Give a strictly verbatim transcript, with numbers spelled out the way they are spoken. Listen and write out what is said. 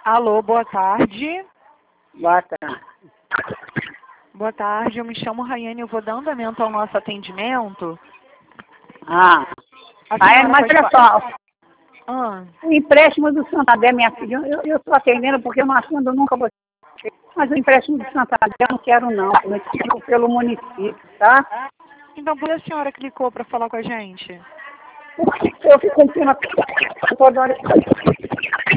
Alô, boa tarde. Boa tarde. Boa tarde, eu me chamo Raiane, eu vou dar andamento ao nosso atendimento. Ah, A ah é, senhora mas faz olha pa- só, Ah, o empréstimo do Santander, minha filha, eu estou atendendo porque eu não atendo nunca você. Mas o empréstimo do Santander eu não quero não, eu quero pelo município, tá? então por que a senhora clicou para falar com a gente? Porque eu fico com pena toda hora.